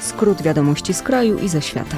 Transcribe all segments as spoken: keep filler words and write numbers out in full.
Skrót wiadomości z kraju i ze świata.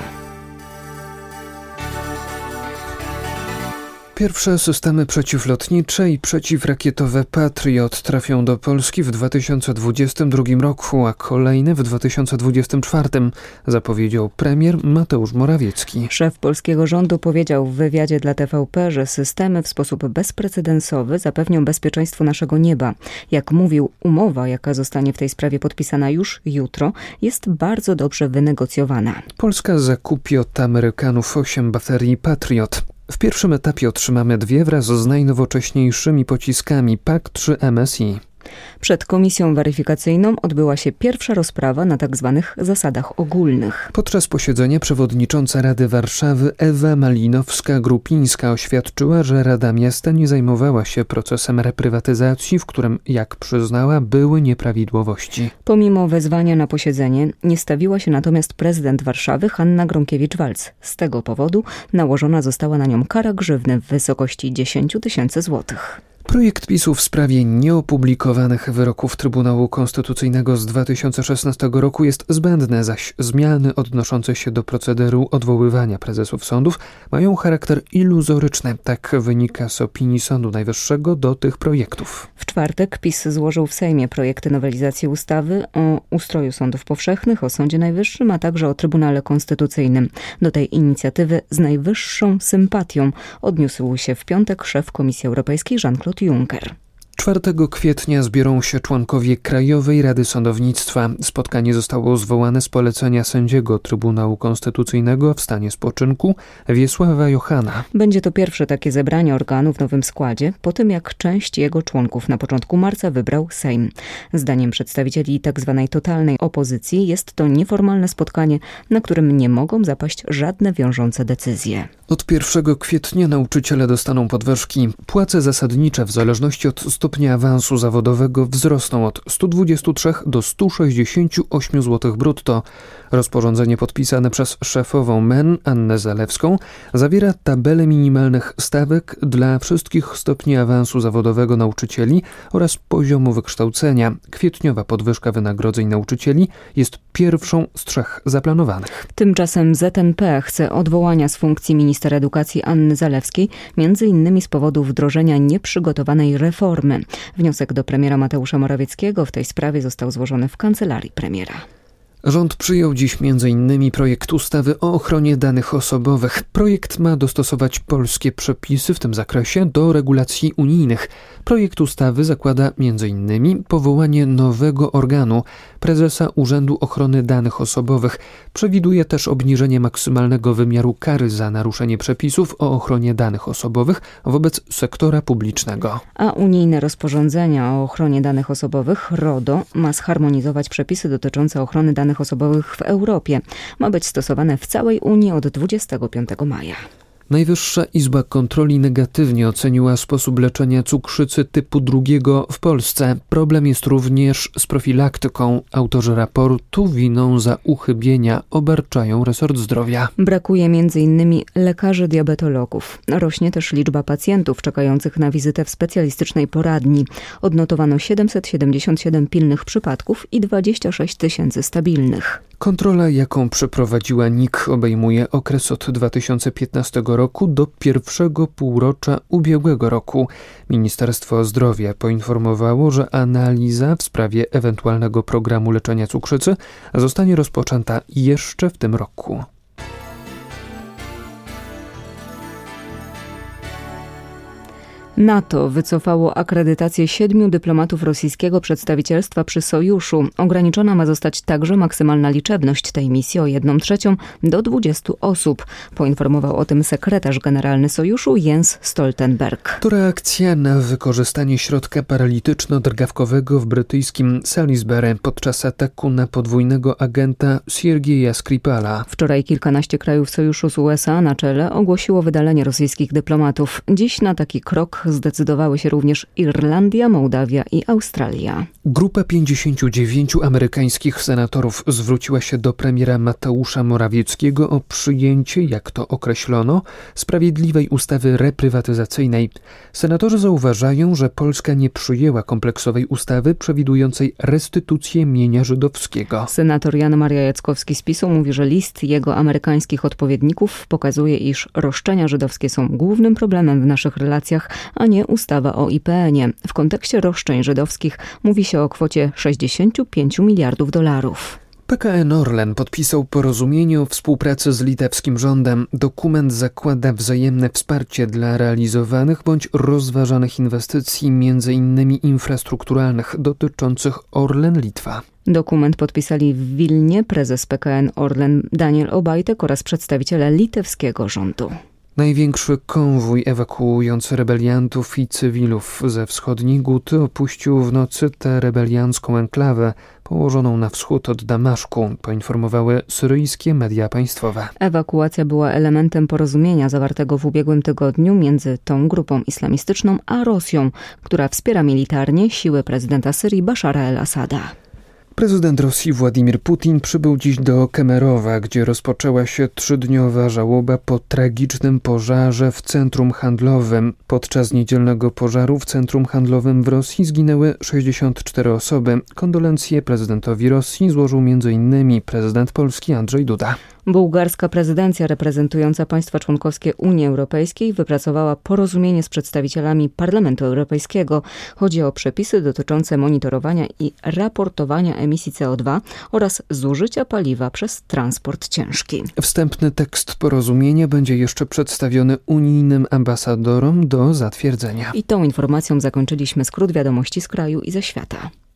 Pierwsze systemy przeciwlotnicze i przeciwrakietowe Patriot trafią do Polski w dwa tysiące dwudziestym drugim roku, a kolejne w dwa tysiące dwudziestym czwartym, zapowiedział premier Mateusz Morawiecki. Szef polskiego rządu powiedział w wywiadzie dla T V P, że systemy w sposób bezprecedensowy zapewnią bezpieczeństwo naszego nieba. Jak mówił, umowa, jaka zostanie w tej sprawie podpisana już jutro, jest bardzo dobrze wynegocjowana. Polska zakupi od Amerykanów osiem baterii Patriot. W pierwszym etapie otrzymamy dwie wraz z najnowocześniejszymi pociskami P A C trzy M S I. Przed komisją weryfikacyjną odbyła się pierwsza rozprawa na tzw. zasadach ogólnych. Podczas posiedzenia przewodnicząca Rady Warszawy Ewa Malinowska-Grupińska oświadczyła, że Rada Miasta nie zajmowała się procesem reprywatyzacji, w którym, jak przyznała, były nieprawidłowości. Pomimo wezwania na posiedzenie nie stawiła się natomiast prezydent Warszawy Hanna Gronkiewicz-Waltz. Z tego powodu nałożona została na nią kara grzywny w wysokości dziesięć tysięcy złotych. Projekt PiS-u w sprawie nieopublikowanych wyroków Trybunału Konstytucyjnego z dwa tysiące szesnastego roku jest zbędny, zaś zmiany odnoszące się do procederu odwoływania prezesów sądów mają charakter iluzoryczny. Tak wynika z opinii Sądu Najwyższego do tych projektów. W czwartek PiS złożył w Sejmie projekty nowelizacji ustawy o ustroju sądów powszechnych, o Sądzie Najwyższym, a także o Trybunale Konstytucyjnym. Do tej inicjatywy z najwyższą sympatią odniósł się w piątek szef Komisji Europejskiej Jean-Claude Juncker. czwartego kwietnia zbiorą się członkowie Krajowej Rady Sądownictwa. Spotkanie zostało zwołane z polecenia sędziego Trybunału Konstytucyjnego w stanie spoczynku Wiesława Johana. Będzie to pierwsze takie zebranie organu w nowym składzie, po tym jak część jego członków na początku marca wybrał Sejm. Zdaniem przedstawicieli tzw. totalnej opozycji jest to nieformalne spotkanie, na którym nie mogą zapaść żadne wiążące decyzje. Od pierwszego kwietnia nauczyciele dostaną podwyżki. Płace zasadnicze w zależności od stopnia awansu zawodowego wzrosną od stu dwudziestu trzech do stu sześćdziesięciu ośmiu złotych brutto. Rozporządzenie podpisane przez szefową M E N Annę Zalewską zawiera tabelę minimalnych stawek dla wszystkich stopni awansu zawodowego nauczycieli oraz poziomu wykształcenia. Kwietniowa podwyżka wynagrodzeń nauczycieli jest pierwszą z trzech zaplanowanych. Tymczasem Z N P chce odwołania z funkcji minister edukacji Anny Zalewskiej, między innymi z powodu wdrożenia nieprzygotowanej reformy. Wniosek do premiera Mateusza Morawieckiego w tej sprawie został złożony w kancelarii premiera. Rząd przyjął dziś między innymi projekt ustawy o ochronie danych osobowych. Projekt ma dostosować polskie przepisy w tym zakresie do regulacji unijnych. Projekt ustawy zakłada między innymi powołanie nowego organu, prezesa Urzędu Ochrony Danych Osobowych. Przewiduje też obniżenie maksymalnego wymiaru kary za naruszenie przepisów o ochronie danych osobowych wobec sektora publicznego. A unijne rozporządzenia o ochronie danych osobowych, RODO, ma zharmonizować przepisy dotyczące ochrony danych osobowych w Europie. Ma być stosowane w całej Unii od dwudziestego piątego maja. Najwyższa Izba Kontroli negatywnie oceniła sposób leczenia cukrzycy typu drugiego w Polsce. Problem jest również z profilaktyką. Autorzy raportu winą za uchybienia obarczają resort zdrowia. Brakuje między innymi lekarzy diabetologów. Rośnie też liczba pacjentów czekających na wizytę w specjalistycznej poradni. Odnotowano siedemset siedemdziesiąt siedem pilnych przypadków i dwadzieścia sześć tysięcy stabilnych. Kontrola, jaką przeprowadziła N I K, obejmuje okres od dwa tysiące piętnastego roku do pierwszego półrocza ubiegłego roku. Ministerstwo Zdrowia poinformowało, że analiza w sprawie ewentualnego programu leczenia cukrzycy zostanie rozpoczęta jeszcze w tym roku. NATO wycofało akredytację siedmiu dyplomatów rosyjskiego przedstawicielstwa przy Sojuszu. Ograniczona ma zostać także maksymalna liczebność tej misji o jedną trzecią do dwudziestu osób. Poinformował o tym sekretarz generalny Sojuszu Jens Stoltenberg. To reakcja na wykorzystanie środka paralityczno-drgawkowego w brytyjskim Salisbury podczas ataku na podwójnego agenta Siergieja Skripala. Wczoraj kilkanaście krajów Sojuszu z U S A na czele ogłosiło wydalenie rosyjskich dyplomatów. Dziś na taki krok zdecydowały się również Irlandia, Mołdawia i Australia. Grupa pięćdziesięciu dziewięciu amerykańskich senatorów zwróciła się do premiera Mateusza Morawieckiego o przyjęcie, jak to określono, sprawiedliwej ustawy reprywatyzacyjnej. Senatorzy zauważają, że Polska nie przyjęła kompleksowej ustawy przewidującej restytucję mienia żydowskiego. Senator Jan Maria Jackowski z PiSu mówi, że list jego amerykańskich odpowiedników pokazuje, iż roszczenia żydowskie są głównym problemem w naszych relacjach, a nie ustawa o I P N ie. W kontekście roszczeń żydowskich mówi się o kwocie sześćdziesięciu pięciu miliardów dolarów. P K N Orlen podpisał porozumienie o współpracy z litewskim rządem. Dokument zakłada wzajemne wsparcie dla realizowanych bądź rozważanych inwestycji, między innymi infrastrukturalnych, dotyczących Orlen Litwa. Dokument podpisali w Wilnie prezes P K N Orlen Daniel Obajtek oraz przedstawiciele litewskiego rządu. Największy konwój ewakuujący rebeliantów i cywilów ze wschodniej Guty opuścił w nocy tę rebeliancką enklawę położoną na wschód od Damaszku, poinformowały syryjskie media państwowe. Ewakuacja była elementem porozumienia zawartego w ubiegłym tygodniu między tą grupą islamistyczną a Rosją, która wspiera militarnie siły prezydenta Syrii Baszara el-Asada. Prezydent Rosji Władimir Putin przybył dziś do Kemerowa, gdzie rozpoczęła się trzydniowa żałoba po tragicznym pożarze w centrum handlowym. Podczas niedzielnego pożaru w centrum handlowym w Rosji zginęły sześćdziesiąt cztery osoby. Kondolencje prezydentowi Rosji złożył między innymi prezydent Polski Andrzej Duda. Bułgarska prezydencja reprezentująca państwa członkowskie Unii Europejskiej wypracowała porozumienie z przedstawicielami Parlamentu Europejskiego. Chodzi o przepisy dotyczące monitorowania i raportowania emisji C O dwa oraz zużycia paliwa przez transport ciężki. Wstępny tekst porozumienia będzie jeszcze przedstawiony unijnym ambasadorom do zatwierdzenia. I tą informacją zakończyliśmy skrót wiadomości z kraju i ze świata.